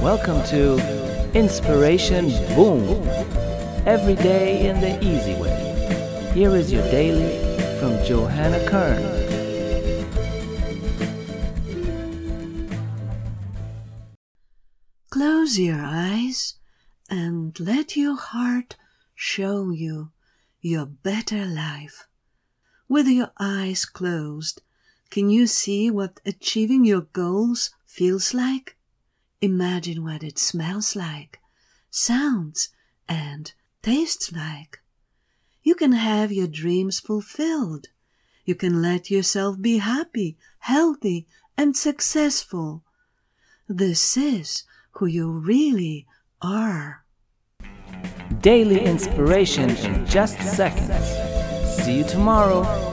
Welcome to Inspiration Boom. Every day in the easy way. Here is your daily from Johanna Kern. Close your eyes and let your heart show you your better life. With your eyes closed, can you see what achieving your goals feels like? Imagine what it smells like, sounds, and tastes like. You can have your dreams fulfilled. You can let yourself be happy, healthy, and successful. This is who you really are. Daily inspiration in just seconds. See you tomorrow.